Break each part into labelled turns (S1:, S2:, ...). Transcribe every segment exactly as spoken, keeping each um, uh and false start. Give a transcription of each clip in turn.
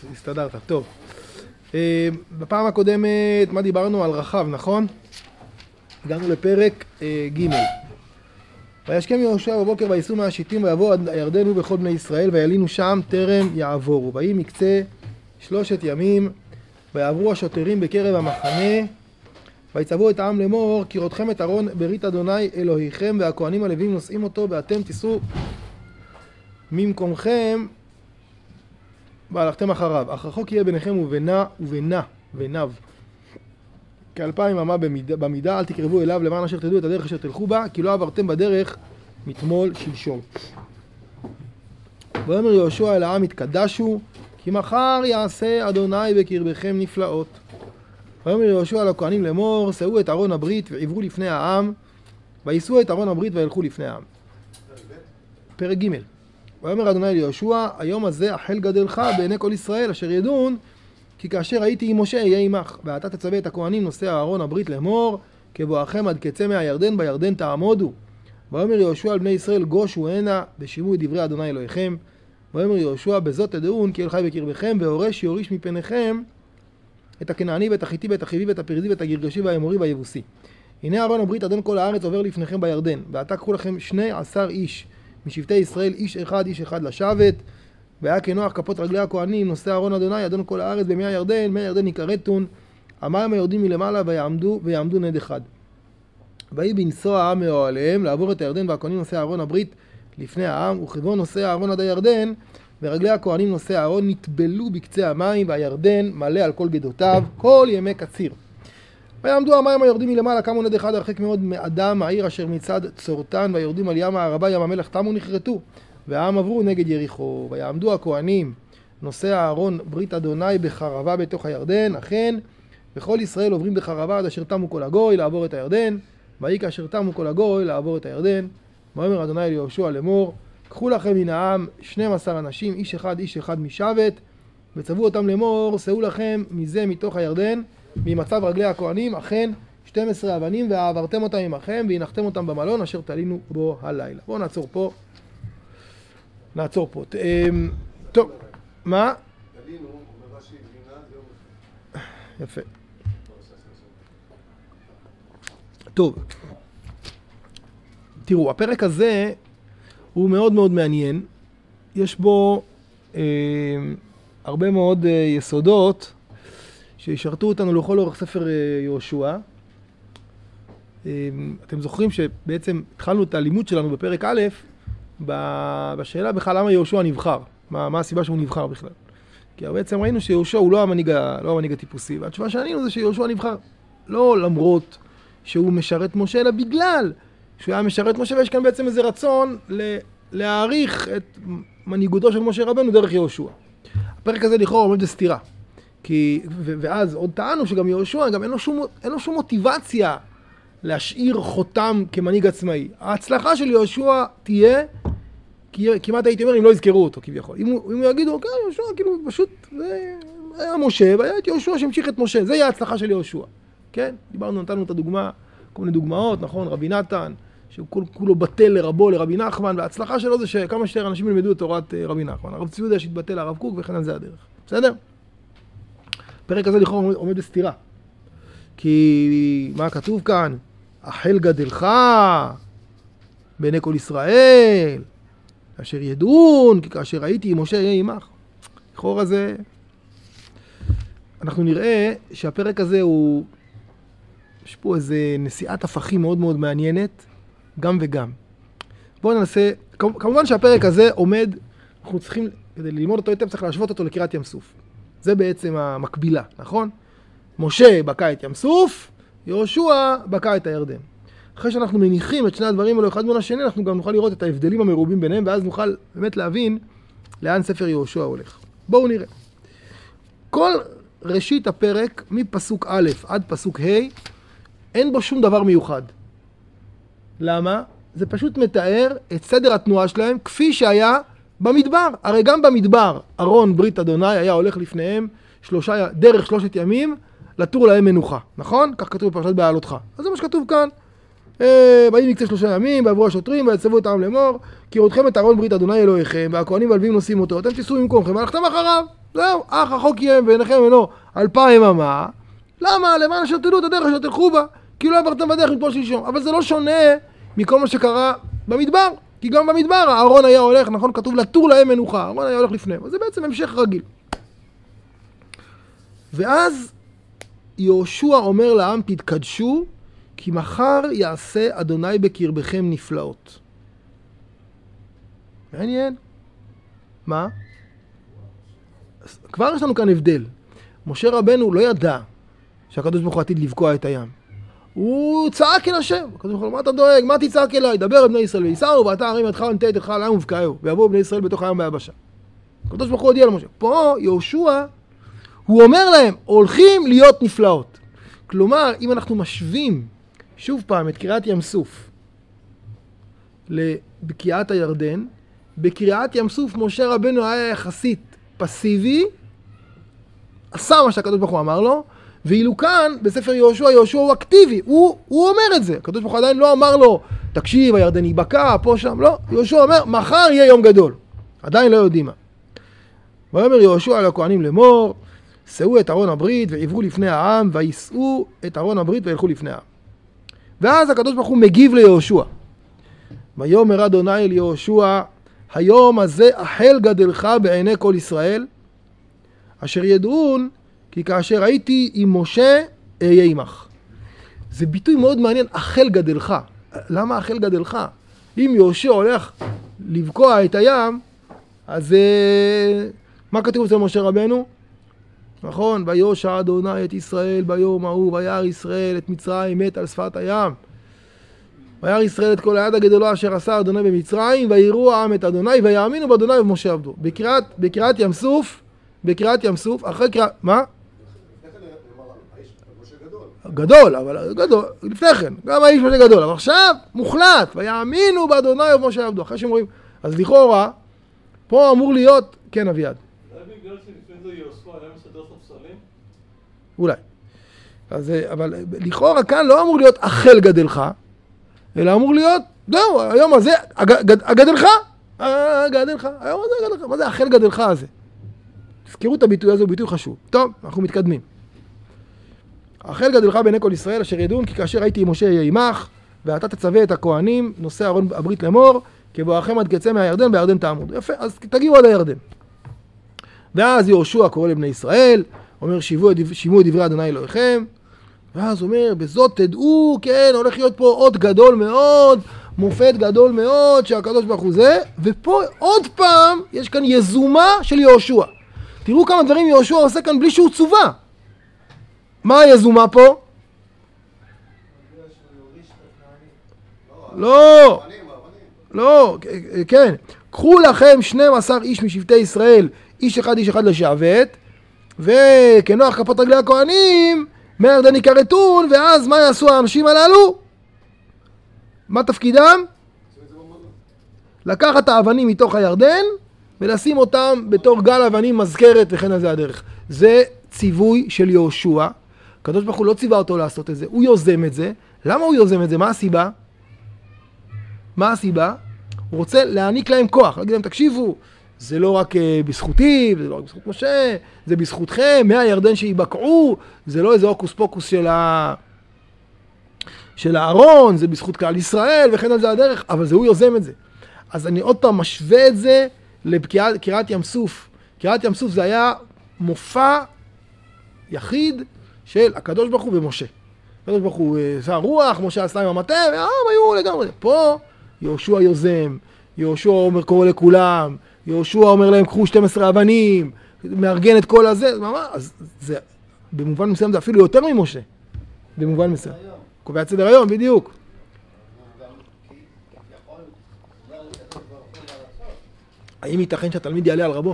S1: הסתדרת, טוב. בפעם הקודמת, מה דיברנו? על רחב, נכון? הגענו לפרק ג' וישכם יהושע בבוקר וייסעו מהשיטים ויבואו עד הירדן ובכל בני ישראל וילינו שם טרם יעבורו. ויהי מקצה שלושת ימים ויעברו השוטרים בקרב המחנה ויצוו את העם לאמור כי ראותכם את ארון ברית אדוני אלוהיכם והכהנים הלוויים נושאים אותו ואתם תיסעו ממקומכם והלכתם אחריו. אך רחוק יהיה ביניכם ובינה ובינה וניו כאלפיים אמה במידה, במידה, אל תקרבו אליו למען אשר תדעו את הדרך אשר תלכו בה, כי לא עברתם בדרך מתמול שלשום. ואומר יהושע אל העם התקדשו, כי מחר יעשה אדוני בקרבכם נפלאות. ואומר יהושע לכהנים לאמור, שאו את ארון הברית ועברו לפני העם, ויישאו את ארון הברית וילכו לפני העם. פרק ג' ואומר אדוני ליהושע, היום הזה החל גדלך בעיני כל ישראל, אשר ידון, כי כאשר הייתי עם משה יהיה עמך, ואתה תצווה את הכהנים נושאי ארון הברית לאמור, כבואכם עד קצה מהירדן, בירדן תעמודו. ואומר יהושע על בני ישראל, גושו הנה, ושמעו את דברי אדוני אלוהיכם. ואומר יהושע, בזאת תדעון, כי אל חי בקרבכם, והורש יוריש מפניכם את הכנעני ואת החיתי ואת החיבי ואת הפריזי ואת הגרגשי והאמורי והיבוסי. הנה ארון הברית אדון כל הארץ עובר לפניכם בירדן, ועתה קחו לכם שני עשר איש משבטי ישראל, איש אחד איש אחד לשבת. והיה כנוח כפות רגלי הכהנים נושא ארון אדוני אדון כל הארץ במי הירדן, מי הירדן יקרתון, המים היורדים מלמעלה ויעמדו ויעמדו נד אחד. ויהי בנסוע העם מאוהליהם לעבור את הירדן, והכהנים נושאי ארון הברית לפני העם, וכיוון נושא הארון עד הירדן, ורגלי הכהנים נושאי הארון נטבלו בקצה המים, והירדן מלא על כל גדותיו כל ימי קציר. ויעמדו המים היורדים מלמעלה קמו נד אחד הרחק מאוד מאדם העיר אשר מצד צורתן, ויורדים על ים הערבה ים המלח תמו נחרטו. והעם עברו נגד יריחו. ויעמדו הכהנים נושאי הארון ברית אדוני בחרבה בתוך הירדן, אכן וכל ישראל עוברים בחרבה עד אשר תמו כל הגוי לעבור את הירדן, ויהי כאשר תמו כל הגוי לעבור את הירדן. ואומר אדוני ליהושע לאמור, קחו לכם מן העם שנים עשר אנשים, איש אחד איש אחד משבט, וצוו אותם לאמור, שאו לכם מזה מתוך הירדן ממצב רגלי הכהנים, אכן שתים עשרה אבנים, ועברתם אותם עמכם והנחתם אותם במלון אשר תלינו בו הלילה. בואו נעצור פה. נעצור פה. טוב, מה? יפה. טוב. תראו, הפרק הזה הוא מאוד מאוד מעניין. יש בו אה, הרבה מאוד אה, יסודות שישרתו אותנו לכל אורך ספר אה, יהושע. אה, אתם זוכרים שבעצם התחלנו את הלימוד שלנו בפרק א', בשאלה בכלל למה יהושע נבחר, מה, מה הסיבה שהוא נבחר בכלל. כי בעצם ראינו שיהושע הוא לא המנהיג, לא המנהיג הטיפוסי, והתשובה שענינו זה שיהושע נבחר לא למרות שהוא משרת משה, אלא בגלל שהוא היה משרת משה, ויש כאן בעצם איזה רצון ל- להעריך את מנהיגותו של משה רבנו דרך יהושע. הפרק הזה לכאורה עומד בסתירה, כי, ו- ואז עוד טענו שגם יהושע גם אין לו שום, אין לו שום מוטיבציה להשאיר חותם כמנהיג עצמאי. ההצלחה של יהושע תהיה, כמעט הייתי אומר, אם לא יזכרו אותו כביכול. אם הוא, אם הוא יגידו, אוקיי, יהושע, כאילו, פשוט, זה היה משה, והיה את יהושע שהמשיך את משה. זה יהיה ההצלחה של יהושע. כן? דיברנו, נתנו את הדוגמה, כל מיני דוגמאות, נכון? רבי נתן, שהוא כולו בטל לרבו, לרבי נחמן, וההצלחה שלו זה שכמה שיותר אנשים ילמדו את תורת רבי נחמן. הרב צבי יהודה שהתבטל לרב קוק, וכן על זה הדרך. בסדר? הפרק הזה לכאורה עומד בסתירה. כי מה כתוב כאן? החל גדלך בעיני כל ישראל, אשר ידעון, כי כאשר הייתי עם משה יהיה עמך. לכאורה זה, אנחנו נראה שהפרק הזה הוא, יש פה איזה נשיאת הפכים מאוד מאוד מעניינת, גם וגם. בואו ננסה, כמובן שהפרק הזה עומד, אנחנו צריכים, כדי ללמוד אותו היטב, צריך להשוות אותו לקריאת ים סוף. זה בעצם המקבילה, נכון? משה בקע את ים סוף, יהושע בקע את הירדן. אחרי שאנחנו מניחים את שני הדברים האלו אחד מול השני, אנחנו גם נוכל לראות את ההבדלים המרובים ביניהם, ואז נוכל באמת להבין לאן ספר יהושע הולך. בואו נראה. כל ראשית הפרק, מפסוק א' עד פסוק ה', אין בו שום דבר מיוחד. למה? זה פשוט מתאר את סדר התנועה שלהם כפי שהיה במדבר. הרי גם במדבר, ארון ברית אדוני היה הולך לפניהם שלושה, דרך שלושת ימים, לתור להם מנוחה. נכון? כך כתוב בפרשת בעלותך. אז זה מה שכתוב כאן. ויהי מקצה שלושה ימים, ועברו השוטרים, ויצוו את העם לאמור, כי ראותכם את ארון ברית אדוני אלוהיכם, והכהנים והלוויים נושאים אותו, אתם תיסעו ממקומכם, והלכתם אחריו. זהו, אך החוק יהיה ביניכם ובינו אלפיים אמה. למה? למען אשר תדעו את הדרך אשר תלכו בה, כי לא עברתם בדרך מפול שלשום. אבל זה לא שונה מכל מה שקרה במדבר, כי גם במדבר הארון היה הולך, נכון, כתוב לתור להם מנוחה, הארון היה הולך לפניהם, אז זה בעצם המשך רגיל. ואז יהושע אומר לעם, תתקדשו, כי מחר יעשה אדוני בקרבכם נפלאות. מעניין. מה? כבר יש לנו כאן הבדל. משה רבנו לא ידע שהקדוש ברוך הוא עתיד לבקוע את הים. הוא צעק אל השם. הקדוש ברוך הוא, מה אתה דואג? מה תצעק אליי? דבר אל בני ישראל ויסעו, ואתה הרים ידך ונטה ידך על הים ובקעהו, ויבואו בני ישראל בתוך הים ביבשה. הקדוש ברוך הוא הודיע למשה. פה יהושע, הוא אומר להם, הולכים להיות נפלאות. כלומר, אם אנחנו משווים שוב פעם את קריאת ים סוף לבקיעת הירדן, בקריאת ים סוף משה רבנו היה יחסית פסיבי, עשה מה שהקדוש ברוך הוא אמר לו, ואילו כאן בספר יהושע, יהושע הוא אקטיבי, הוא, הוא אומר את זה. הקדוש ברוך הוא עדיין לא אמר לו, תקשיב, הירדן ייבקע, פה שם, לא. יהושע אומר, מחר יהיה יום גדול. עדיין לא יודעים מה. ואומר יהושע על הכהנים לאמור, שאו את ארון הברית ועברו לפני העם, וישאו את ארון הברית וילכו לפני העם. ואז הקדוש ברוך הוא מגיב ליהושע. ויאמר אדוני אל יהושע, היום הזה החל גדלך בעיני כל ישראל, אשר ידעון כי כאשר הייתי עם משה אהיה עמך. זה ביטוי מאוד מעניין, החל גדלך. למה החל גדלך? אם יהושע הולך לבקוע את הים, אז מה כתוב אצל משה רבנו? נכון, ויושע אדוני את ישראל ביום ההוא, וירא ישראל את מצרים מת על שפת הים. וירא ישראל את כל היד הגדולה אשר עשה אדוני במצרים, ויראו העם את אדוני, ויאמינו באדוני ובמשה עבדו. בקריאת, בקריאת ים סוף, בקריאת ים סוף, אחרי קריאת, מה? גדול, אבל גדול, לפני כן, גם האיש משה גדול, אבל עכשיו מוחלט, ויאמינו באדוני ובמשה עבדו. אחרי שאומרים, אז לכאורה, פה אמור להיות, כן אביעד.
S2: זה בגלל שלפני זה יהושע היה מסדר ספסלים?
S1: אולי. אז, אבל לכאורה כאן לא אמור להיות החל גדלך, אלא אמור להיות, זהו, היום הזה, הגדלך, הגדלך, היום הזה הגדלך, מה זה החל גדלך הזה? תזכרו את הביטוי הזה, הוא ביטוי חשוב. טוב, אנחנו מתקדמים. החל גדלך בעיני כל ישראל, אשר ידעון, כי כאשר הייתי עם משה יהיה עמך, ואתה תצווה את הכהנים, נושא ארון הברית לאמור, כבואכם עד קצה מהירדן, בירדן תעמוד. יפה, אז תגיעו עד הירדן. ואז יהושע קורא לבני ישראל, אומר שימו את דברי אדוני אלוהיכם, ואז אומר, בזאת תדעו, כן, הולך להיות פה עוד גדול מאוד, מופת גדול מאוד, שהקדוש ברוך הוא זה, ופה עוד פעם, יש כאן יזומה של יהושע. תראו כמה דברים יהושע עושה כאן בלי שהוא צובה. מה היזומה פה? לא, לא, כן. קחו לכם שנים עשר איש משבטי ישראל, איש אחד איש אחד לשעבט, וכנוח כפות רגלי הכהנים, מהירדן יכרתון, ואז מה יעשו האנשים הללו? מה תפקידם? לקחת את האבנים מתוך הירדן, ולשים אותם בתור גל אבנים מזכרת, וכן על זה הדרך. זה ציווי של יהושע. הקדוש ברוך הוא לא ציווה אותו לעשות את זה, הוא יוזם את זה. למה הוא יוזם את זה? מה הסיבה? מה הסיבה? הוא רוצה להעניק להם כוח, להגיד להם, תקשיבו, זה לא רק בזכותי, זה לא רק בזכות משה, זה בזכותכם, מהירדן שיבקעו, זה לא איזה הוקוס פוקוס של ה... של הארון, זה בזכות כלל ישראל, וכן על זה הדרך, אבל זה הוא יוזם את זה. אז אני עוד פעם משווה את זה לקריאת ים סוף. קריאת ים סוף זה היה מופע יחיד של הקדוש ברוך הוא ומשה. הקדוש ברוך הוא עשה רוח, משה עשה עם המטה, והם היו לגמרי. פה יהושע יוזם, יהושע אומר קורא לכולם, יהושע אומר להם קחו שתים עשרה אבנים, מארגן את כל הזה, אז זה, במובן מסוים זה אפילו יותר ממשה. במובן מסוים. קובע את סדר היום, בדיוק. האם ייתכן שהתלמיד יעלה על רבו?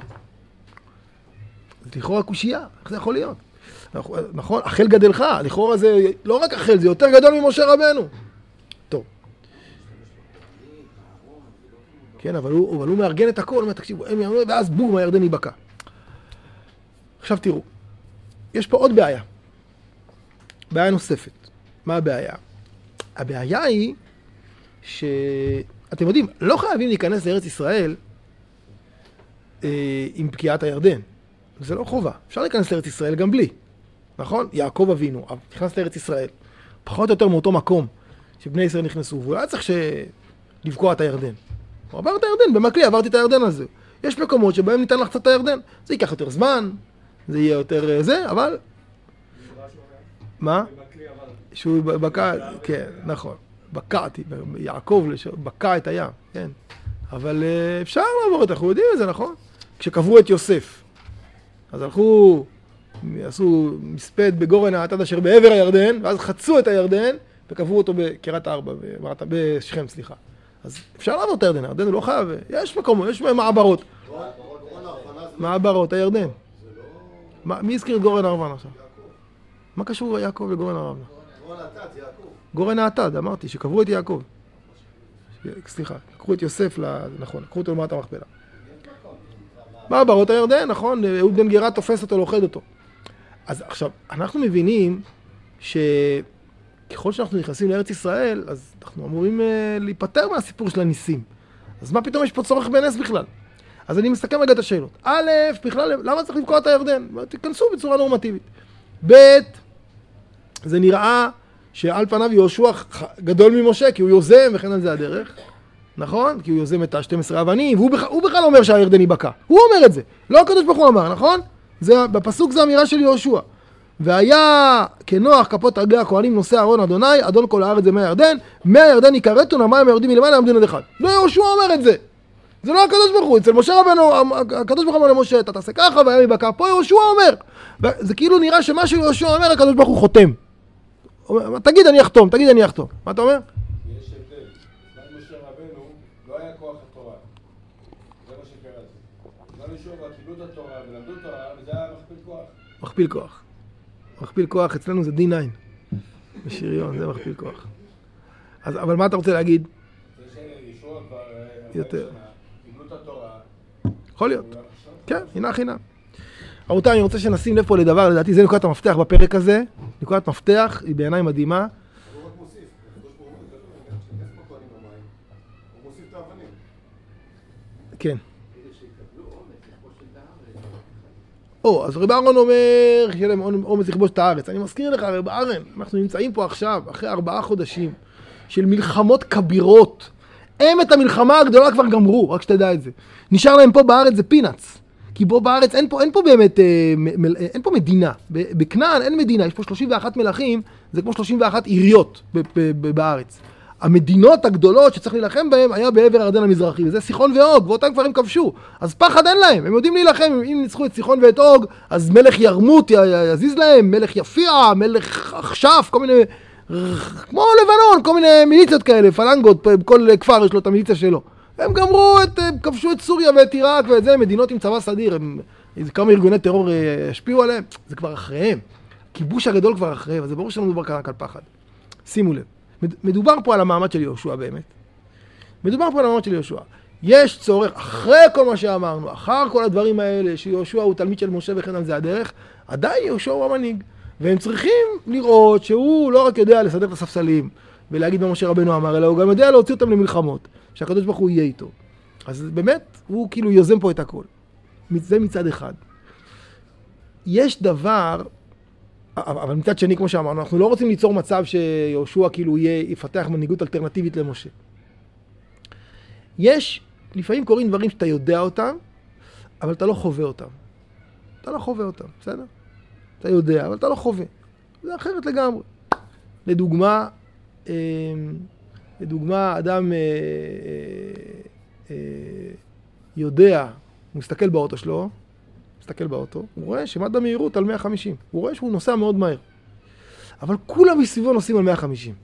S1: זה לכאורה קושייה, איך זה יכול להיות? נכון, החל גדלך, לכאורה זה לא רק החל, זה יותר גדול ממשה רבנו. טוב. כן, אבל הוא, אבל הוא מארגן את הכל, אומר, תקשיבו, ואז בום, הירדן ייבקע. עכשיו תראו, יש פה עוד בעיה. בעיה נוספת. מה הבעיה? הבעיה היא שאתם יודעים, לא חייבים להיכנס לארץ ישראל אה, עם בקיעת הירדן. זה לא חובה. אפשר להיכנס לארץ ישראל גם בלי. נכון? יעקב אבינו, נכנס לארץ ישראל. פחות או יותר מאותו מקום שבני ישראל נכנסו, והוא היה צריך לבקוע את הירדן. הוא עבר את הירדן, במקלי עברתי את הירדן הזה. יש מקומות שבהם ניתן לחצות את הירדן. זה ייקח יותר זמן, זה יהיה יותר זה, אבל... מה? שהוא בקע, כן, נכון. בקעתי, יעקב בקע את הים, כן. אבל אפשר לעבור את זה, אנחנו יודעים את זה, נכון? כשקברו את יוסף, אז הלכו, עשו מספד בגורן האטד אשר בעבר הירדן, ואז חצו את הירדן, וקברו אותו בקריית ארבע, בשכם, סליחה. אז אפשר לעבור את הירדן, הירדן הוא לא חייב, יש מקום, יש מעברות. מעברות, הירדן. מי הזכיר את גורן ארבן עכשיו? מה קשור יעקב לגורן ארבן? גורן האטד, יעקב. גורן האטד, אמרתי, שקברו את יעקב. סליחה, קחו את יוסף, נכון, קחו אותו למעט המכפלה. מעברות הירדן, נכון, אהוד בן גרה תופס אותו, לוכד אותו. אז עכשיו, אנחנו מבינים שככל שאנחנו נכנסים לארץ ישראל, אז אנחנו אמורים להיפטר מהסיפור של הניסים. אז מה פתאום יש פה צורך בנס בכלל? אז אני מסתכל רגע את השאלות. א', בכלל, למה צריך לבקוע את הירדן? תיכנסו בצורה נורמטיבית. ב', זה נראה שעל פניו יהושע גדול ממשה, כי הוא יוזם וכן על זה הדרך. נכון? כי הוא יוזם את ה-שתים עשרה אבנים, והוא בכלל, הוא בכלל אומר שהירדן ייבקע. הוא אומר את זה. לא הקדוש ברוך הוא אמר, נכון? זה, בפסוק זה אמירה של יהושע. והיה כנוח כפות רגלי הכהנים נושא אהרון אדוני, אדון כל הארץ זה מי הירדן, מי הירדן יקרתון, המים יורדים מלמעלה, יעמדון עד אחד. לא יהושע אומר את זה. זה לא הקדוש ברוך הוא. אצל משה רבנו, הקדוש ברוך הוא אומר למשה, אתה תעשה ככה והים ייבקע. פה יהושע אומר. זה כאילו נראה שמה שיהושע אומר, הקדוש ברוך הוא חותם. תגיד אני אחתום, תגיד אני אחתום. מה אתה אומר?
S3: יש הבדל. בזמן משה רבנו לא היה כוח התורה. זה מה שקראתי. בזמן יהושע קיבלו את התורה ולמדו תורה, וזה היה מכפיל כוח.
S1: מכפיל כוח. מכפיל כוח, אצלנו זה די ניין. בשריון, זה מכפיל כוח. אז, אבל מה אתה רוצה להגיד?
S3: זה שיהושע כבר
S1: יותר.
S3: קיבלו את התורה.
S1: יכול להיות. כן, הנה חינם. רבותיי, אני רוצה שנשים לב פה לדבר, לדעתי זה נקודת המפתח בפרק הזה. נקודת מפתח, היא בעיניי מדהימה.
S3: הוא רק מוסיף. הוא מוסיף את האבנים.
S1: כן. או, אז רב אהרון אומר, שיהיה להם אומץ לכבוש את הארץ. אני מזכיר לך, רב אהרון, אנחנו נמצאים פה עכשיו, אחרי ארבעה חודשים, של מלחמות כבירות. הם את המלחמה הגדולה כבר גמרו, רק שתדע את זה. נשאר להם פה בארץ זה פינאץ. כי פה בארץ אין פה, אין פה באמת, אין פה מדינה. בכנען אין מדינה, יש פה שלושים ואחת מלכים, זה כמו שלושים ואחת עיריות בארץ. המדינות הגדולות שצריך להילחם בהן היה בעבר הירדן המזרחי, וזה סיחון ואוג, ואותם כבר הם כבשו. אז פחד אין להם, הם יודעים להילחם, אם ניצחו את סיחון ואת אוג, אז מלך ירמות יזיז להם, מלך יפיע, מלך אכשף, כל מיני, כמו לבנון, כל מיני מיליציות כאלה, פלנגות, כל כפר יש לו את המיליציה שלו. הם גמרו את, כבשו את סוריה ואת עיראק ואת זה, מדינות עם צבא סדיר, הם, כמה ארגוני טרור השפיעו עליהם, זה כבר אחריהם. הכיבוש הגדול כבר אחריהם, אז זה ברור שלא מדובר כאן על פחד. שימו לב. מדובר פה על המעמד של יהושע באמת. מדובר פה על המעמד של יהושע. יש צורך, אחרי כל מה שאמרנו, אחר כל הדברים האלה, שיהושע הוא תלמיד של משה וכן על זה הדרך, עדיין יהושע הוא המנהיג. והם צריכים לראות שהוא לא רק יודע לסדר את הספסלים, ולהגיד מה משה רבנו אמר, אלא הוא גם יודע להוציא אותם למלחמות, שהקדוש ברוך הוא יהיה איתו. אז באמת, הוא כאילו יוזם פה את הכל. זה מצד אחד. יש דבר, אבל מצד שני, כמו שאמרנו, אנחנו לא רוצים ליצור מצב שיהושע כאילו יהיה, יפתח מנהיגות אלטרנטיבית למשה. יש, לפעמים קוראים דברים שאתה יודע אותם, אבל אתה לא חווה אותם. אתה לא חווה אותם, בסדר? אתה יודע, אבל אתה לא חווה. זה אחרת לגמרי. לדוגמה, לדוגמה, אדם יודע, הוא מסתכל באוטו שלו, מסתכל באוטו, הוא רואה שמד במהירות על מאה וחמישים. הוא רואה שהוא נוסע מאוד מהר. אבל כולם מסביבו נוסעים על מאה וחמישים.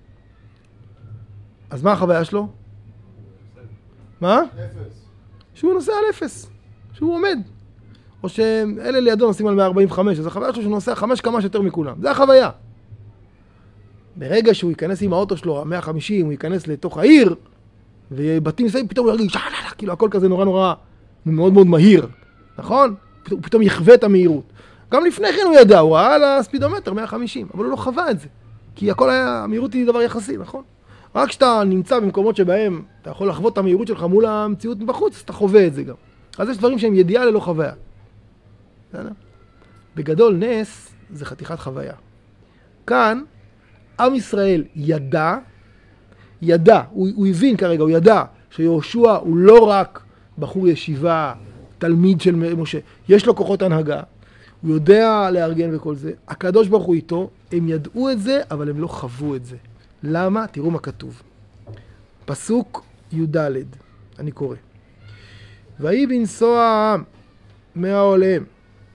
S1: אז מה החוויה שלו? מה?
S3: אפס.
S1: שהוא נוסע על אפס. שהוא עומד. או שאלה לידו נוסעים על מאה ארבעים וחמש. אז החוויה שלו שהוא נוסע חמש כמה שיותר מכולם. זה החוויה. ברגע שהוא ייכנס עם האוטו שלו, מאה וחמישים, הוא ייכנס לתוך העיר, ובתים מסביב, פתאום הוא ירגיש, כאילו הכל כזה נורא נורא, מאוד מאוד מהיר. נכון? הוא פתאום יחווה את המהירות. גם לפני כן הוא ידע, הוא ראה על הספידומטר מאה וחמישים, אבל הוא לא חווה את זה. כי הכל היה, המהירות היא דבר יחסי, נכון? רק כשאתה נמצא במקומות שבהם אתה יכול לחוות את המהירות שלך מול המציאות מבחוץ, אז אתה חווה את זה גם. אז יש דברים שהם ידיעה ללא חוויה. בסדר? בגדול נס זה חתיכת חוויה. כאן עם ישראל ידע, ידע, הוא, הוא הבין כרגע, הוא ידע שיהושע הוא לא רק בחור ישיבה, תלמיד של משה, יש לו כוחות הנהגה, הוא יודע לארגן וכל זה, הקדוש ברוך הוא איתו, הם ידעו את זה, אבל הם לא חוו את זה. למה? תראו מה כתוב. פסוק י"ד, אני קורא. ויהי בנסוע העם מהעוליהם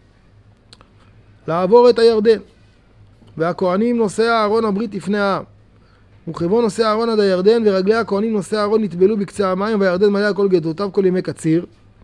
S1: לעבור את הירדן, והכהנים נושאי אהרון הברית לפני העם. וכבוא נושא אהרון עד הירדן, ורגלי הכהנים נושאי אהרון נטבלו בקצה המים, והירדן מלא כל גדותיו כל ימי קציר.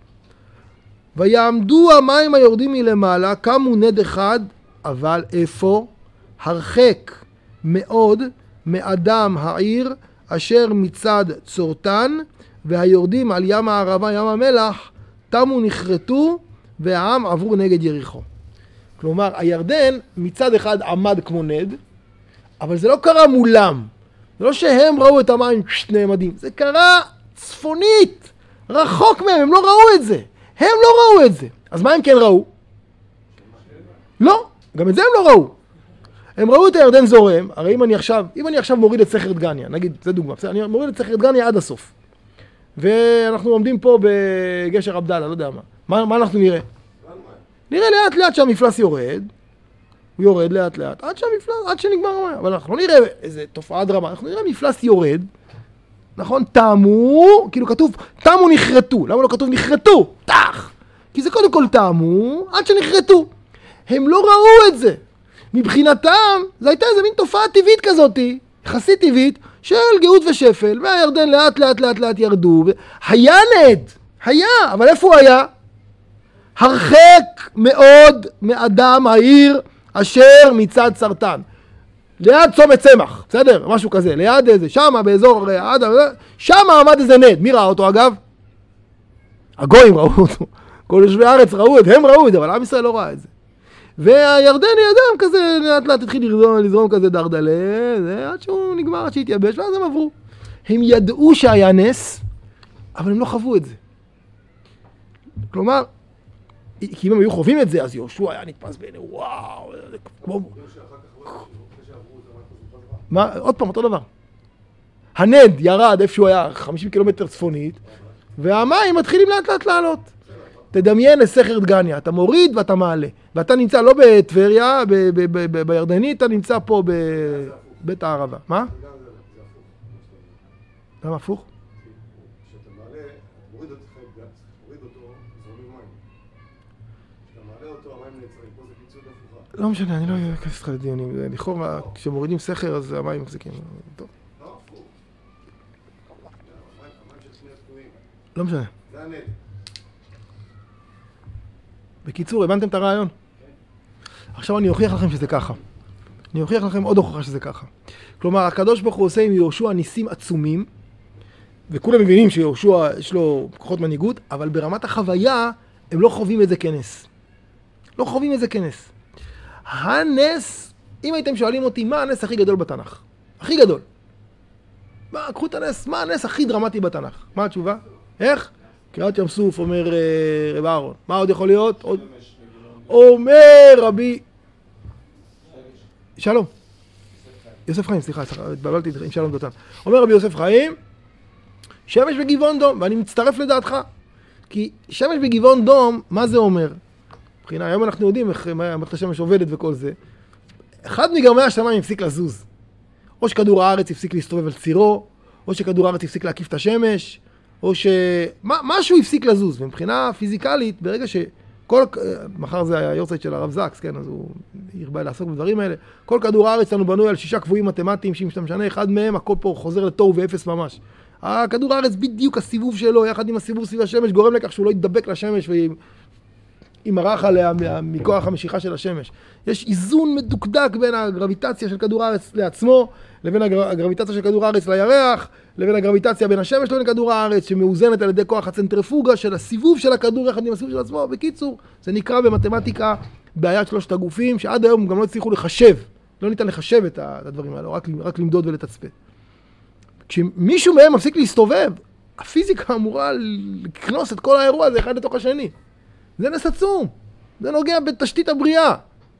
S1: ויעמדו המים היורדים מלמעלה, קמו נד אחד, אבל איפה? הרחק מאוד מאדם העיר, אשר מצד צורתן, והיורדים על ים הערבה, ים המלח, תמו נחרטו, והעם עברו נגד יריחו. כלומר, הירדן מצד אחד עמד כמו נד, אבל זה לא קרה מולם. זה לא שהם ראו את המים נעמדים, זה קרה צפונית, רחוק מהם, הם לא ראו את זה. הם לא ראו את זה. אז מה הם כן ראו? לא, גם את זה הם לא ראו. הם ראו את הירדן זורם, הרי אם אני עכשיו, אם אני עכשיו מוריד את סכר דגניה, נגיד, זה דוגמה, אני מוריד את סכר דגניה עד הסוף. ואנחנו עומדים פה בגשר עבדאללה, לא יודע מה. מה, מה אנחנו נראה? נראה לאט לאט שהמפלס יורד, הוא יורד לאט לאט, עד שהמפלס, עד שנגמר המים. אבל אנחנו לא נראה איזה תופעה דרמה, אנחנו נראה מפלס יורד, נכון? תמו, כאילו כתוב, תמו נחרטו. למה לא כתוב נחרטו? תח! כי זה קודם כל תמו, עד שנחרטו. הם לא ראו את זה. מבחינתם, זה הייתה איזה מין תופעה טבעית כזאת, יחסית טבעית, של גאות ושפל, והירדן לאט לאט לאט לאט ירדו. היה נד, היה, אבל איפה הוא היה? הרחק מאוד מאדם העיר אשר מצד סרטן. ליד צומת צמח, בסדר? משהו כזה, ליד איזה, שמה באזור, שמה עמד איזה נד. מי ראה אותו אגב? הגויים ראו אותו. כל יושבי הארץ ראו את זה, הם ראו את זה, אבל עם ישראל לא ראה את זה. והירדן ידם כזה, לאט לאט התחיל לזרום, לזרום כזה דרדלה, זה עד שהוא נגמר, עד שהתייבש, ואז הם עברו. הם ידעו שהיה נס, אבל הם לא חוו את זה. כלומר, כי אם הם היו חווים את זה, אז יהושע היה נתפס בעיני, וואו, זה כמו... מה? עוד פעם, אותו דבר. הנד ירד איפה שהוא היה חמישים קילומטר צפונית, והמים מתחילים לאט לאט לעלות. תדמיין לסכר דגניה, אתה מוריד ואתה מעלה. ואתה נמצא לא בטבריה, בירדני, אתה נמצא פה בבית הערבה. מה? למה הפוך?
S3: כשאתה מעלה, מוריד אותו, מוריד אותו, זורמים מים. כשאתה מעלה אותו, המים נעצרים, פה זה קיצור הפוכה.
S1: לא משנה, אני לא אכנס לך לדיונים. לכאורה, כשמורידים סכר, אז המים מחזיקים. טוב.
S3: לא, הפוך. המים של שני התקועים.
S1: לא משנה.
S3: זה הנד.
S1: בקיצור, הבנתם את הרעיון? עכשיו אני אוכיח לכם שזה ככה. אני אוכיח לכם עוד הוכחה שזה ככה. כלומר, הקדוש ברוך הוא עושה עם יהושע ניסים עצומים, וכולם מבינים שיהושע יש לו כוחות מנהיגות, אבל ברמת החוויה הם לא חווים את זה כנס. לא חווים את זה כנס. הנס, אם הייתם שואלים אותי, מה הנס הכי גדול בתנ"ך? הכי גדול. מה, קחו את הנס, מה הנס הכי דרמטי בתנ"ך? מה התשובה? איך? קריאת ים סוף, אומר רב אהרון. מה עוד יכול להיות? עוד... אומר רבי... שלום. יוסף חיים, סליחה, התבלבלתי עם שלום דותן. אומר רבי יוסף חיים, שמש בגבעון דום, ואני מצטרף לדעתך. כי שמש בגבעון דום, מה זה אומר? מבחינה, היום אנחנו יודעים איך מערכת השמש עובדת וכל זה. אחד מגרמי השמיים הפסיק לזוז. או שכדור הארץ הפסיק להסתובב על צירו, או שכדור הארץ הפסיק להקיף את השמש, או שמשהו הפסיק לזוז. ומבחינה פיזיקלית, ברגע שכל, מחר זה היורצייט של הרב זקס, כן, אז הוא ירבה לעסוק בדברים האלה. כל כדור הארץ לנו בנוי על שישה קבועים מתמטיים, שאם שאתה משנה אחד מהם, הכל פה חוזר לתוהו ואפס ממש. הכדור הארץ בדיוק הסיבוב שלו, יחד עם הסיבוב סביב השמש, גורם לכך שהוא לא יתדבק לשמש וימרח עליה מכוח המשיכה של השמש. יש איזון מדוקדק בין הגרביטציה של כדור הארץ לעצמו, לבין הגרביטציה של כדור הארץ לירח, לבין הגרביטציה בין השמש לבין כדור הארץ, שמאוזנת על ידי כוח הצנטריפוגה של הסיבוב של הכדור יחד עם הסיבוב של עצמו. בקיצור, זה נקרא במתמטיקה בעיית שלושת הגופים, שעד היום גם לא הצליחו לחשב, לא ניתן לחשב את הדברים האלה, רק, רק למדוד ולתצפת. כשמישהו מהם מפסיק להסתובב, הפיזיקה אמורה לקנוס את כל האירוע הזה אחד לתוך השני. זה נס עצום. זה נוגע בתשתית הבריאה.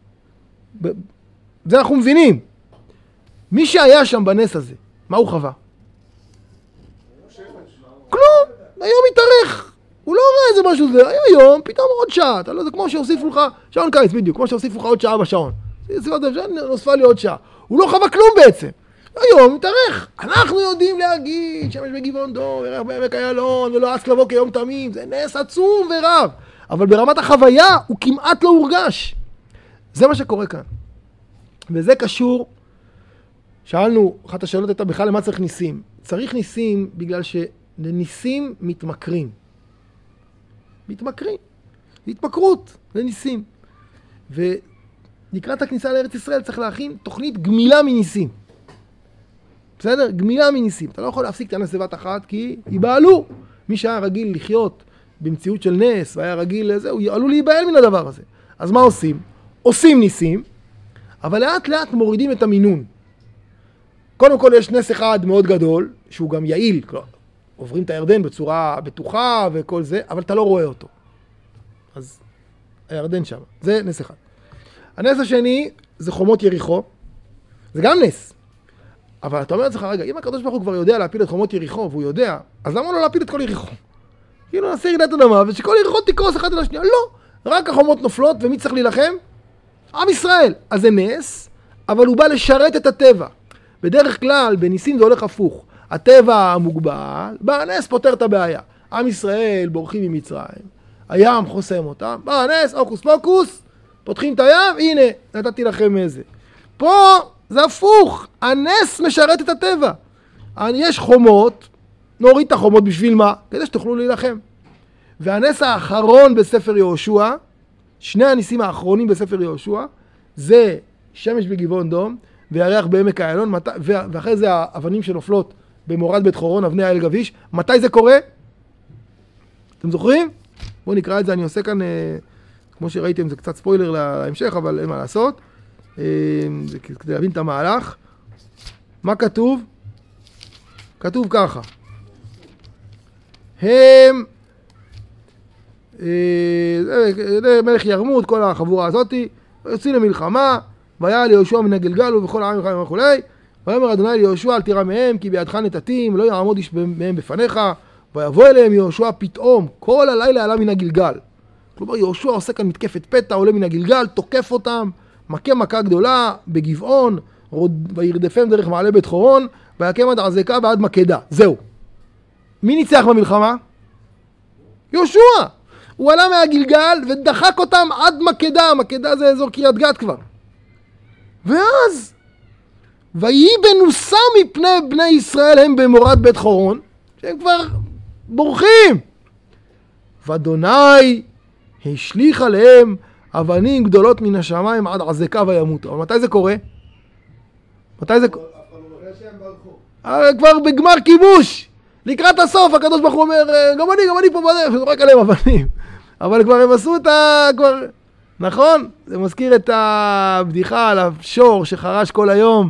S1: זה אנחנו מבינים. מי שהיה שם בנס הזה, מה הוא חווה? כלום, היום התארך. הוא לא ראה איזה משהו זה, היום פתאום עוד שעה. זה כמו שהוסיפו לך, שעון קיץ בדיוק, כמו שהוסיפו לך עוד שעה בשעון. נוספה לי עוד שעה. הוא לא חווה כלום בעצם. היום מתארך. אנחנו יודעים להגיד שמש בגבעון דום, ירח בעמק איילון, ולא אס לבוא כיום תמים. זה נס עצום ורב. אבל ברמת החוויה הוא כמעט לא הורגש. זה מה שקורה כאן. וזה קשור, שאלנו, אחת השאלות הייתה בכלל למה צריך ניסים. צריך ניסים בגלל שלניסים מתמכרים. מתמכרים. התמכרות לניסים. ולקראת הכניסה לארץ ישראל צריך להכין תוכנית גמילה מניסים. בסדר? גמילה מניסים. אתה לא יכול להפסיק את הנס בבת אחת כי ייבהלו. מי שהיה רגיל לחיות במציאות של נס והיה רגיל לזה, הוא עלול להיבהל מן הדבר הזה. אז מה עושים? עושים ניסים, אבל לאט לאט מורידים את המינון. קודם כל יש נס אחד מאוד גדול, שהוא גם יעיל, כלומר, עוברים את הירדן בצורה בטוחה וכל זה, אבל אתה לא רואה אותו. אז הירדן שם, זה נס אחד. הנס השני זה חומות יריחו, זה גם נס. אבל אתה אומר לעצמך, רגע, אם הקדוש ברוך הוא כבר יודע להפיל את חומות יריחו, והוא יודע, אז למה לא להפיל את כל יריחו? כאילו נעשה רעידת אדמה, ושכל יריחו תקרוס אחד על השנייה. לא, רק החומות נופלות, ומי צריך להילחם? עם ישראל. אז זה נס, אבל הוא בא לשרת את הטבע. בדרך כלל, בניסים זה הולך הפוך. הטבע המוגבל, בא הנס פותר את הבעיה. עם ישראל בורחים ממצרים, הים חוסם אותם, בא הנס, אוקוס פוקוס, פותחים את הים, הנה, נתתי לכם איזה. פה זה הפוך, הנס משרת את הטבע. יש חומות, נוריד את החומות בשביל מה? כדי שתוכלו להילחם. והנס האחרון בספר יהושע, שני הניסים האחרונים בספר יהושע, זה שמש בגבעון דום, וירח בעמק איילון, מת... ואחרי זה האבנים שנופלות במורד בית חורון, אבני האל גביש. מתי זה קורה? אתם זוכרים? בואו נקרא את זה, אני עושה כאן, אה, כמו שראיתם, זה קצת ספוילר להמשך, אבל אין מה לעשות. אה, זה כדי להבין את המהלך. מה כתוב? כתוב ככה. הם, אה, זה מלך ירמות, כל החבורה הזאת, יוצאים למלחמה, והיה ליהושע מן הגלגל ובכל העם וחיים וכולי. ויאמר אדוני ליהושע אל תירא מהם כי בידך נתתים לא יעמוד איש מהם בפניך. ויבוא אליהם יהושע פתאום כל הלילה עלה מן הגלגל. כלומר יהושע עושה כאן מתקפת פתע, עולה מן הגלגל, תוקף אותם, מכה מכה גדולה בגבעון, וירדפם דרך מעלה בית חורון, ויקם עד עזקה ועד מקדה. זהו. מי ניצח במלחמה? יהושע. הוא עלה מהגלגל ודחק אותם עד מקדה. מקדה זה אזור קריית גת כבר. ואז, ויהי בנוסה מפני בני ישראל הם במורד בית חורון, שהם כבר בורחים. ואדוני השליך עליהם אבנים גדולות מן השמיים עד עזקה וימותו. אבל מתי זה קורה? מתי זה קורה? כבר בגמר כיבוש. לקראת הסוף הקדוש ברוך הוא אומר, גם אני, גם אני פה בדרך, זורק עליהם אבנים. אבל כבר הם עשו את ה... כבר... נכון? זה מזכיר את הבדיחה על השור שחרש כל היום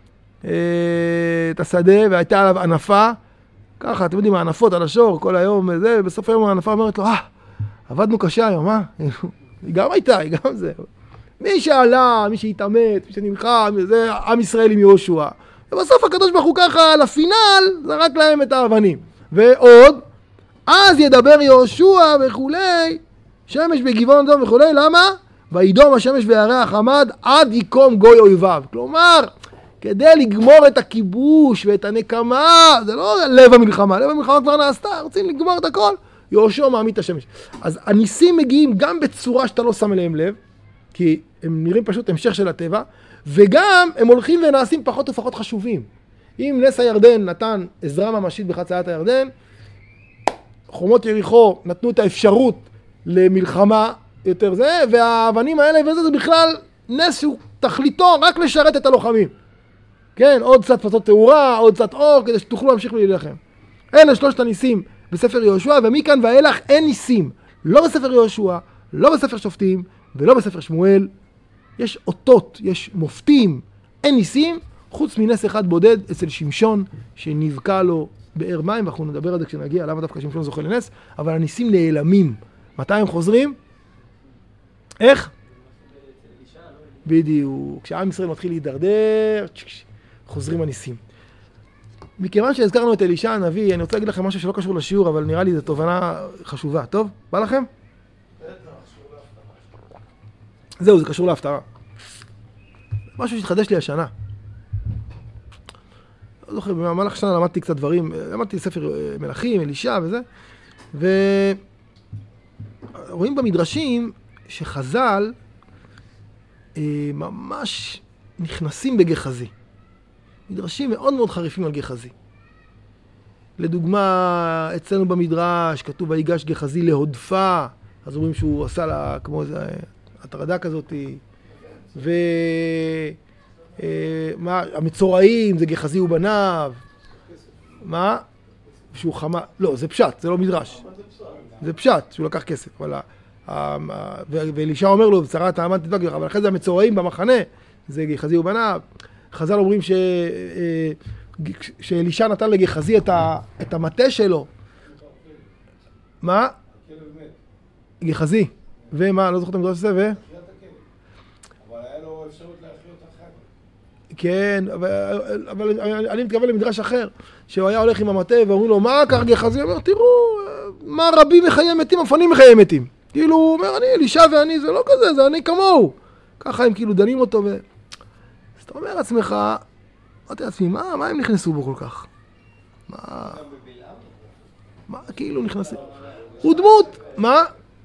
S1: את השדה והייתה עליו ענפה. ככה, אתם יודעים, הענפות על השור כל היום, וזה, ובסוף היום הענפה אומרת לו, אה, עבדנו קשה היום, אה? היא גם הייתה, היא גם זה. מי שעלה, מי שהתאמת, מי שנלחם, זה עם ישראל עם יהושע. ובסוף הקדוש ברוך הוא ככה, לפינל, זרק להם את האבנים. ועוד, אז ידבר יהושע וכולי, שמש בגבעון דום וכולי, למה? וידום השמש וירח עמד עד יקום גוי אויביו. כלומר, כדי לגמור את הכיבוש ואת הנקמה, זה לא לב המלחמה, לב המלחמה כבר נעשתה, רוצים לגמור את הכל, יהושע מעמיד את השמש. אז הניסים מגיעים גם בצורה שאתה לא שם אליהם לב, כי הם נראים פשוט המשך של הטבע, וגם הם הולכים ונעשים פחות ופחות חשובים. אם נס הירדן נתן עזרה ממשית בחציית הירדן, חומות יריחו נתנו את האפשרות למלחמה יותר זה, והאבנים האלה וזה זה בכלל נס שהוא תכליתו רק לשרת את הלוחמים. כן, עוד קצת פצות תאורה, עוד קצת אור, כדי שתוכלו להמשיך ולהילחם. אלה שלושת הניסים בספר יהושע, ומכאן ואילך אין ניסים. לא בספר יהושע, לא בספר שופטים, ולא בספר שמואל. יש אותות, יש מופתים, אין ניסים, חוץ מנס אחד בודד אצל שמשון, שנבקע לו באר מים, ואנחנו נדבר על זה כשנגיע, למה דווקא שמשון זוכה לנס, אבל הניסים נעלמים. מתי הם חוזרים? איך? בדיוק. כשעם ישראל מתחיל להידרדר, חוזרים הניסים. מכיוון שהזכרנו את אלישע הנביא, אני רוצה להגיד לכם משהו שלא קשור לשיעור, אבל נראה לי זו תובנה חשובה. טוב? בא לכם? זהו, זה קשור להפטרה. משהו שהתחדש לי השנה. לא זוכר, במהלך השנה למדתי קצת דברים, למדתי ספר מלכים, אלישע וזה, ורואים במדרשים שחז"ל אה, ממש נכנסים בגחזי. מדרשים מאוד מאוד חריפים על גחזי. לדוגמה, אצלנו במדרש כתוב ויגש גחזי להודפה, אז אומרים שהוא עשה לה כמו איזו הטרדה כזאת, ו... מה, המצורעים זה גחזי ובניו, מה? שהוא חמה, לא, זה פשט, זה לא מדרש, זה פשט, שהוא לקח כסף, אבל ואלישע אומר לו, בצרת האמן תדבק לך, אבל אחרי זה המצורעים במחנה, זה גחזי ובניו. חז"ל אומרים ש... שאלישע נתן לגחזי את המטה שלו. מה? גחזי. ומה, לא זוכר את המדרש הזה, ו...
S3: אבל היה לו אפשרות להחיות אחר.
S1: כן, אבל, אבל אני מתכוון למדרש אחר, שהוא היה הולך עם המטה ואומרים לו, מה כך גחזי? הוא אומר, תראו, מה רבי מחיי מתים, אפנים מחיי מתים. כאילו, הוא אומר, אני, אלישע ואני, זה לא כזה, זה אני כמוהו. ככה הם כאילו דנים אותו ו... אז אתה אומר לעצמך, אמרתי לעצמי, מה, מה הם נכנסו בו כל כך? מה? מה, כאילו נכנסים? הוא דמות, מה?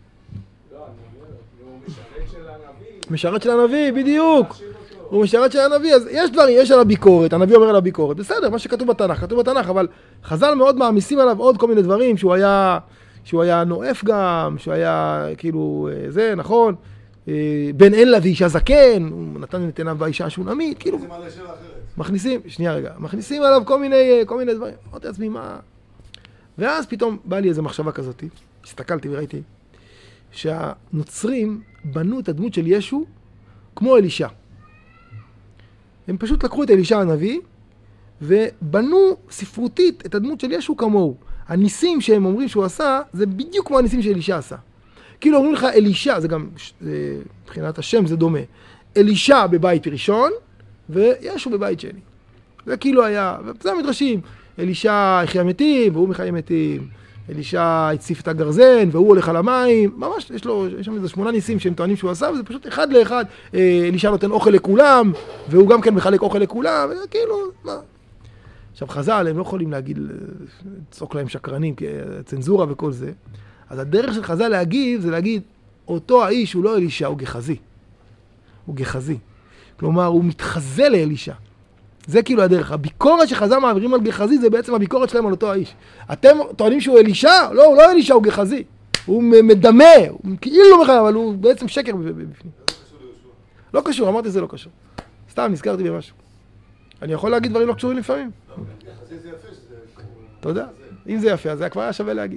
S1: משרת של הנביא, בדיוק. הוא משרת של הנביא, אז יש דברים, יש על הביקורת, הנביא אומר על הביקורת, בסדר, מה שכתוב בתנ"ך, כתוב בתנ"ך, אבל חז"ל מאוד מעמיסים עליו עוד כל מיני דברים, שהוא היה, שהוא היה נואף גם, שהוא היה כאילו, זה, נכון, בן אין לה ואישה זקן, הוא נתן את עיניו והאישה השונמית, כאילו, מכניסים, שנייה רגע, מכניסים עליו כל מיני, כל מיני דברים, אמרתי לעצמי, מה? ואז פתאום בא לי איזו מחשבה כזאת, הסתכלתי וראיתי, שהנוצרים בנו את הדמות של ישו כמו אלישע. הם פשוט לקחו את אלישע הנביא ובנו ספרותית את הדמות של ישו כמוהו. הניסים שהם אומרים שהוא עשה, זה בדיוק כמו הניסים שאלישע עשה. כאילו אומרים לך אלישע, זה גם, זה, מבחינת השם זה דומה. אלישע בבית ראשון וישו בבית שני. זה כאילו היה, וזה המדרשים. אלישע החיה מתים והוא מחיה מתים. אלישע הציף את הגרזן, והוא הולך על המים, ממש, יש לו, יש שם איזה שמונה ניסים שהם טוענים שהוא עשה, וזה פשוט אחד לאחד, אלישע נותן אוכל לכולם, והוא גם כן מחלק אוכל לכולם, וכאילו, מה? עכשיו חז"ל, הם לא יכולים להגיד, לצעוק להם שקרנים, צנזורה וכל זה, אז הדרך של חז"ל להגיב, זה להגיד, אותו האיש הוא לא אלישע, הוא גחזי. הוא גחזי. כלומר, הוא מתחזה לאלישע. זה כאילו הדרך. הביקורת שחז"ל מעבירים על גחזי זה בעצם הביקורת שלהם על אותו האיש. אתם טוענים שהוא אלישע? לא, הוא לא אלישע, הוא גחזי. הוא מדמה, הוא כאילו מחייב, אבל הוא בעצם שקר בפנים. לא קשור, אמרתי זה לא קשור. סתם, נזכרתי במשהו. אני יכול להגיד דברים לא קשורים לפעמים.
S3: גחזי זה יפה שזה...
S1: תודה. אם זה יפה, אז זה כבר היה שווה להגיד.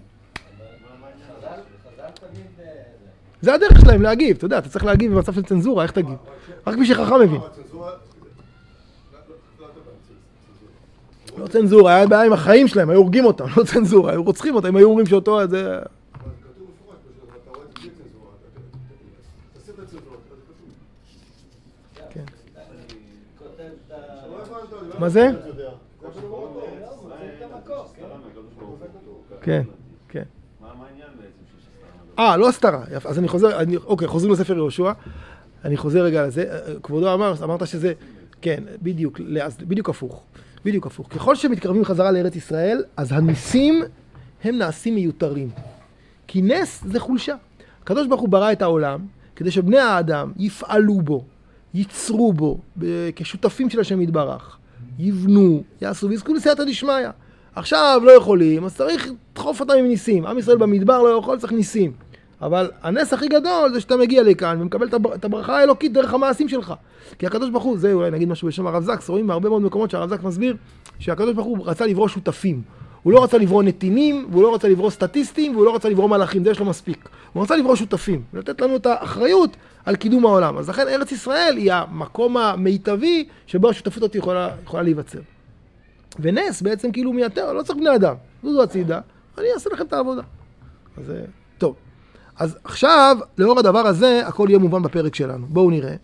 S1: זה הדרך שלהם להגיב, אתה יודע, אתה צריך להגיב במצב של צנזורה, איך תגיב? רק מי שחכם מבין. לא צנזורה, היה בעיה עם החיים שלהם, היו הורגים אותם, לא צנזורה, היו רוצחים אותם, היו אומרים שאותו, זה...
S3: כתוב מפורש, אתה רואה את זה צנזורה, תעשה את הצנזורה, זה כתוב.
S1: כן. מה זה? כן, כן.
S3: מה העניין בעצם שיש הסתרה?
S1: אה, לא הסתרה, אז אני חוזר, אוקיי, חוזרים לספר יהושע, אני חוזר רגע לזה, כבודו אמר, אמרת שזה, כן, בדיוק, בדיוק הפוך. בדיוק הפוך. ככל שמתקרבים חזרה לארץ ישראל, אז הניסים הם נעשים מיותרים. כי נס זה חולשה. הקדוש ברוך הוא ברא את העולם, כדי שבני האדם יפעלו בו, ייצרו בו, כשותפים של השם יתברך, יבנו, יעשו ויזכו לסייעתא דשמיא. עכשיו לא יכולים, אז צריך לדחוף אותם עם ניסים. עם ישראל במדבר לא יכול, צריך ניסים. אבל הנס הכי גדול זה שאתה מגיע לכאן ומקבל את הברכה האלוקית דרך המעשים שלך. כי הקדוש ברוך הוא, זה אולי נגיד משהו בשם הרב זקס, רואים בהרבה מאוד מקומות שהרב זקס מסביר שהקדוש ברוך הוא רצה לברוא שותפים. הוא לא רצה לברוא נתינים, והוא לא רצה לברוא סטטיסטים, והוא לא רצה לברוא מלאכים, זה יש לו מספיק. הוא רצה לברוא שותפים, ולתת לנו את האחריות על קידום העולם. אז לכן ארץ ישראל היא המקום המיטבי שבו השותפות אותי יכולה, יכולה להיווצר. ונס בעצם כאילו מייתר, לא צריך בני אדם. זו זו הצידה, אני אעשה לכם את העבודה. אז טוב. אז עכשיו, לאור הדבר הזה, הכל יהיה מובן בפרק שלנו. בואו נראה.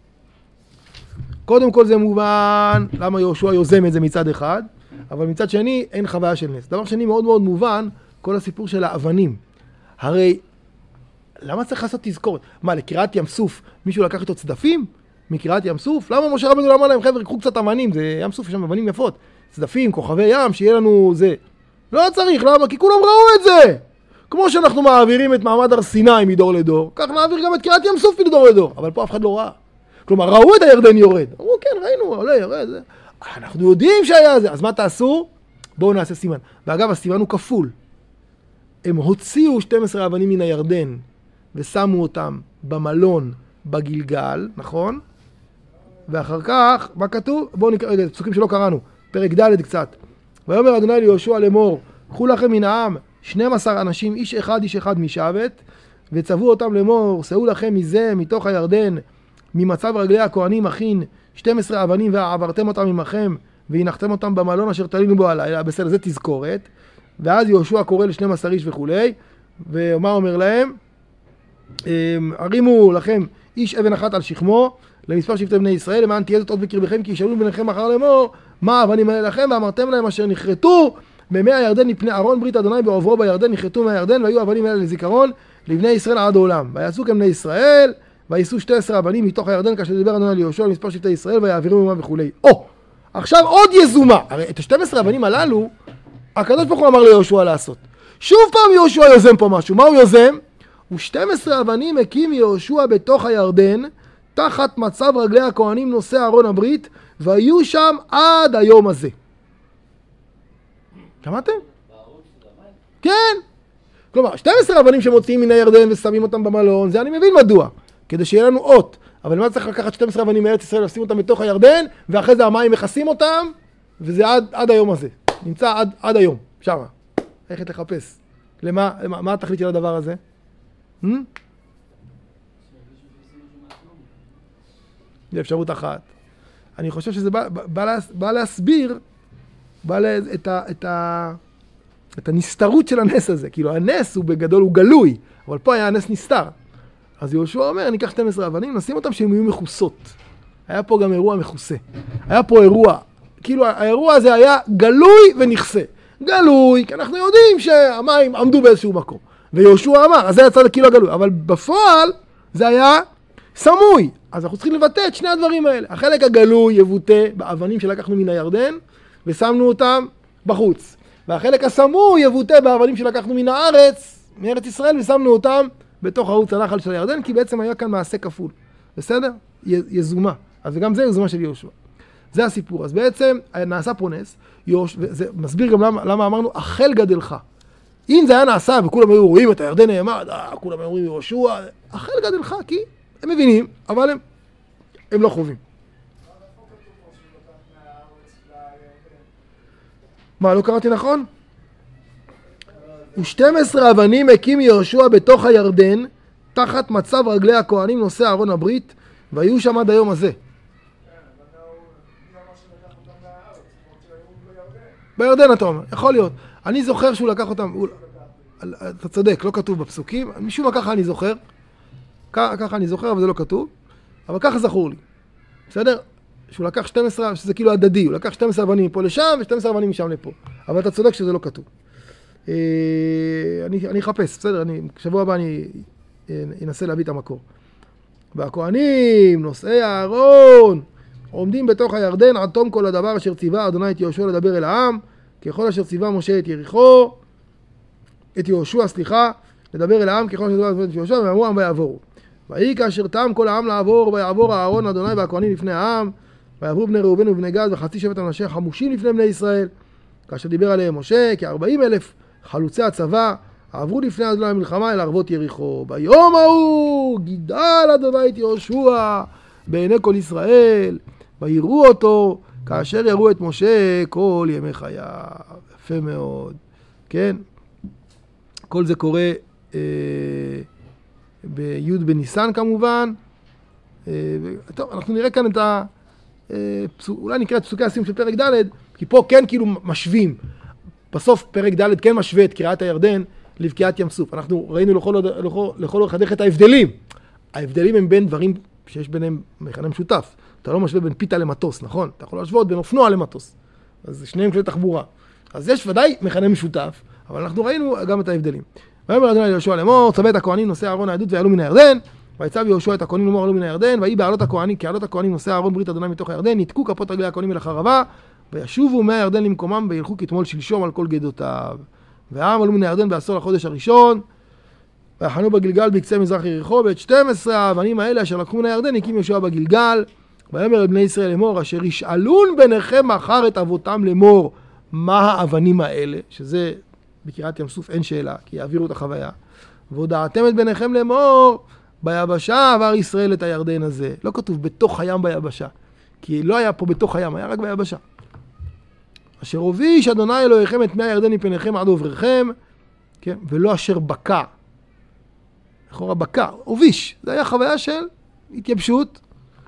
S1: קודם כל זה מובן, למה יהושע יוזם את זה מצד אחד, אבל מצד שני אין חוויה של נס. דבר שני מאוד מאוד מובן, כל הסיפור של האבנים. הרי, למה צריך לעשות תזכורת? מה, לקריאת ים סוף, מישהו לקח איתו צדפים? מקריאת ים סוף? למה משה רבנו לא אמר להם, חבר'ה, קחו קצת אבנים, זה ים סוף, יש שם אבנים יפות. צדפים, כוכבי ים, שיהיה לנו זה. לא צריך, למה? כי כולם ראו את זה. כמו שאנחנו מעבירים את מעמד הר סיני מדור לדור, כך נעביר גם את קריאת ים סוף מדור לדור. אבל פה אף אחד לא ראה. כלומר, ראו את הירדן יורד. אמרו, כן, ראינו, עולה, יורד. זה. אנחנו יודעים שהיה זה. אז מה תעשו? בואו נעשה סימן. ואגב, הסימן הוא כפול. הם הוציאו שתים עשרה אבנים מן הירדן, ושמו אותם במלון, בגלגל, נכון? ואחר כך, מה כתוב? בואו נקרא, רגע, פסוקים שלא קראנו. פרק ד' קצת. ויאמר אדוני ליהושע לאמור, קחו לכם מן העם שנים עשר אנשים, איש אחד, איש אחד משבט, וצוו אותם לאמור, שאו לכם מזה, מתוך הירדן, ממצב רגלי הכהנים הכין שתים עשרה אבנים, ועברתם אותם עמכם, והנחתם אותם במלון אשר תלינו בו הלילה. בסדר, זה תזכורת. ואז יהושע קורא ל-שנים עשר איש וכולי, ומה אומר להם? הרימו לכם איש אבן אחת על שכמו, למספר שבטי בני ישראל, למען תהיה זאת עוד בקרבכם, כי ישאלו ביניכם אחר לאמור, מה האבנים האלה לכם? ואמרתם להם אשר נחרטו במי הירדן מפני ארון ברית אדוני בעוברו בירדן, נחרטו מהירדן, והיו האבנים האלה לזיכרון לבני ישראל עד העולם. ויעשו כבני ישראל, וייסעו שתי עשרה אבנים מתוך הירדן, כאשר דיבר אדוני ליהושע למספר שבטי ישראל, ויעבירו עמם וכולי. או, עכשיו עוד יזומה. הרי את ה-שתים עשרה אבנים הללו, הקדוש ברוך הוא אמר ליהושע לעשות. שוב פעם יהושע יוזם פה משהו. מה הוא יוזם? ו-שתים עשרה אבנים הקים יהושע בתוך הירדן, תחת מצב רגלי הכהנים נושא ארון הברית, והיו שם עד היום הזה. שמעתם? כן. כלומר, שתים עשרה אבנים שמוציאים מן הירדן ושמים אותם במלון, זה אני מבין מדוע. כדי שיהיה לנו אות. אבל מה צריך לקחת שתים עשרה אבנים מארץ ישראל, לשים אותם בתוך הירדן, ואחרי זה המים מכסים אותם, וזה עד, עד היום הזה. נמצא עד, עד היום. שמה. הלכת לחפש. למה, למה, מה התכלית של הדבר הזה? Hmm? זה אפשרות אחת. אני חושב שזה בא, בא, בא, בא להסביר בא לה, את, ה, את, ה, את הנסתרות של הנס הזה. כאילו הנס הוא בגדול, הוא גלוי, אבל פה היה הנס נסתר. אז יהושע אומר, אני אקח שתים עשרה אבנים, נשים אותם שהם יהיו מכוסות. היה פה גם אירוע מכוסה. היה פה אירוע, כאילו האירוע הזה היה גלוי ונכסה. גלוי, כי אנחנו יודעים שהמים עמדו באיזשהו מקום. ויהושע אמר, אז זה יצא כאילו הגלוי. אבל בפועל זה היה סמוי. אז אנחנו צריכים לבטא את שני הדברים האלה. החלק הגלוי יבוטא באבנים שלקחנו מן הירדן, ושמנו אותם בחוץ. והחלק הסמוי יבוטא באבנים שלקחנו מן הארץ, מארץ ישראל, ושמנו אותם בתוך ערוץ הנחל של הירדן, כי בעצם היה כאן מעשה כפול. בסדר? יזומה. אז גם זה יזומה של יהושע. זה הסיפור. אז בעצם נעשה פה נס, יהוש... וזה מסביר גם למה, למה אמרנו, החל גדלך. אם זה היה נעשה וכולם היו רואים את הירדן נעמד, אה, כולם היו רואים יהושע, החל גדלך, כי הם מבינים, אבל הם, הם לא חווים. מה, לא קראתי נכון? ו-שתים עשרה אבנים הקים יהושע בתוך הירדן, תחת מצב רגלי הכהנים נושא ארון הברית, והיו שם עד היום הזה. בירדן אתה אומר, יכול להיות. אני זוכר שהוא לקח אותם, הוא, אתה צודק, לא כתוב בפסוקים, משום מה ככה אני זוכר, ככה אני זוכר, אבל זה לא כתוב, אבל ככה זכור לי. בסדר? שהוא לקח שתים עשרה, שזה כאילו הדדי, הוא לקח שתים עשרה אבנים מפה לשם, ו-שתים עשרה אבנים משם לפה. אבל אתה צודק שזה לא כתוב. אני, אני אחפש, בסדר? אני, שבוע הבא אני אנסה להביא את המקור. והכהנים, נושאי הארון, עומדים בתוך הירדן עד תום כל הדבר אשר ציווה אדוני את יהושע לדבר אל העם, ככל אשר ציווה משה את יריחו, את יהושע, סליחה, לדבר אל העם, ככל אשר ציווה את יהושע, ואמרו העם ויעבורו. ויהי כאשר תם כל העם לעבור, ויעבור הארון אדוני והכהנים לפני העם, ויעברו בני ראובן ובני גד וחצי שבט מנשה חמושים לפני בני ישראל. כאשר דיבר עליהם משה, כארבעים אלף חלוצי הצבא, עברו לפני אדוני המלחמה אל ערבות יריחו. ביום ההוא גידל אדוני את יהושע בעיני כל ישראל, ויראו אותו כאשר יראו את משה כל ימי חייו. יפה מאוד, כן? כל זה קורה אה, בי' בניסן כמובן. אה, טוב, אנחנו נראה כאן את ה... אה, פסוק, אולי נקרא את פסוקי הסיום של פרק ד', כי פה כן כאילו משווים. בסוף פרק ד' כן משווה את קריאת הירדן לבקיעת ים סוף. אנחנו ראינו לכל, לכל, לכל אורך הדרך את ההבדלים. ההבדלים הם בין דברים שיש ביניהם מכנה משותף. אתה לא משווה בין פיתה למטוס, נכון? אתה יכול להשוות בין אופנוע למטוס. אז שניהם כלי תחבורה. אז יש ודאי מכנה משותף, אבל אנחנו ראינו גם את ההבדלים. ויאמר אדוני ליהושע לאמור, צווה את הכהנים נושאי אהרון העדות ויעלו מן הירדן, ויצב יהושע את הכהנים לאמור עלו מן הירדן, ויהי בעלות הכהנים, כי עלות הכהנים נושאי אהרון ברית אדוני מתוך הירדן, ניתקו כפות רגלי הכהנים אל החרבה, וישובו מהירדן למקומם וילכו כתמול שלשום על כל גדותיו. והעם עלו מן הירדן בעשור לחודש הראשון, ויחנו בגלגל בקצה מזרח יריחו, ואת שתים עשרה האבנים האלה אשר לקחו מן הירדן הקים יהושע בגלגל. ויאמר אל בני ישראל לאמור, אשר ישאלון ביניכם מחר את אבותם לאמור, מה האבנים האלה, שזה בקריאת ים סוף אין שאלה, כי יעבירו את החוויה. והודעתם את ביניכם לאמור, ביבשה עבר ישראל את הירדן הזה. לא כתוב בתוך הים ביבשה, כי לא היה פה בתוך הים, היה רק ביבשה. אשר הוביש אדוני אלוהיכם את מי הירדן מפניכם עד עוברכם, כן? ולא אשר בקע. לכאורה בקע, הוביש. זה היה חוויה של התייבשות.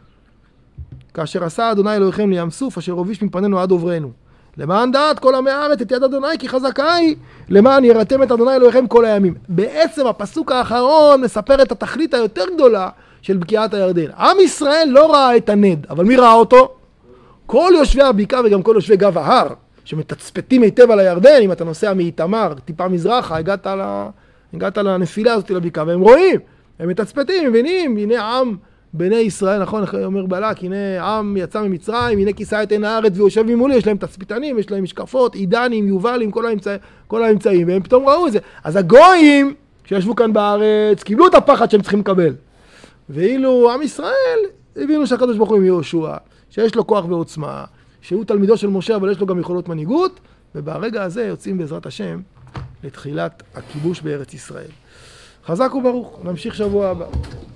S1: כאשר עשה אדוני אלוהיכם לים סוף, אשר הוביש מפנינו עד עוברנו. למען דעת כל עמי הארץ את יד אדוני, כי חזקה היא, למען יראתם את אדוני אלוהיכם כל הימים. בעצם הפסוק האחרון מספר את התכלית היותר גדולה של בקיעת הירדן. עם ישראל לא ראה את הנד, אבל מי ראה אותו? כל יושבי הבקעה וגם כל יושבי גב ההר, שמתצפתים היטב על הירדן, אם אתה נוסע מאיתמר, טיפה מזרחה, הגעת, ל... הגעת לנפילה הזאת לבקעה, והם רואים, הם מתצפתים, מבינים, הנה עם בני ישראל, נכון, אומר בלק, הנה עם יצא ממצרים, הנה כיסה את עין הארץ ויושב ממולי, יש להם תצפיתנים, יש להם משקפות, עידנים, יובלים, כל, האמצע, כל האמצעים, והם פתאום ראו את זה. אז הגויים שישבו כאן בארץ, קיבלו את הפחד שהם צריכים לקבל. ואילו עם ישראל, הבינו שהקדוש ברוך הוא עם יהושע, שיש לו כוח ועוצמה, שהוא תלמידו של משה, אבל יש לו גם יכולות מנהיגות, וברגע הזה יוצאים בעזרת השם לתחילת הכיבוש בארץ ישראל. חזק וברוך, נמשיך שבוע הבא.